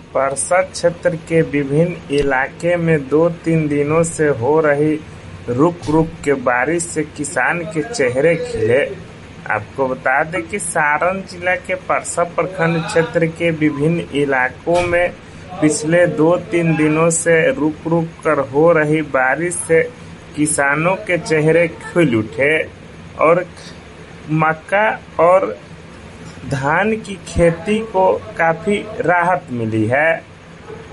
परसा क्षेत्र के विभिन्न इलाके में 2-3 दिनों से हो रही रुक-रुक के बारिश से किसान के चेहरे खिले। आपको बता दें कि सारण जिला के परसा प्रखंड क्षेत्र के विभिन्न इलाकों में पिछले 2-3 दिनों से रुक-रुक कर हो रही बारिश से किसानों के चेहरे खिल उठे और मक्का और धान की खेती को काफी राहत मिली है।